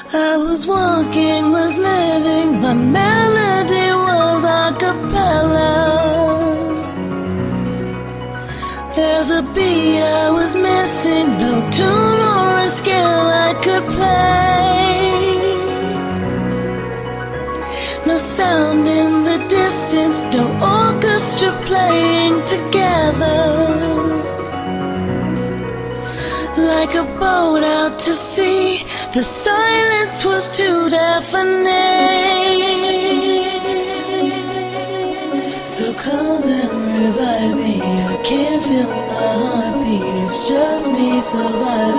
I was walking, was living, my melody was a cappella. There's a beat I was missing, no tune or a scale I could play. No sound in the distance, no orchestra playing together. Like a boat out to sea, the silence was too deafening. So come and revive me, I can't feel my heartbeat. It's just me surviving.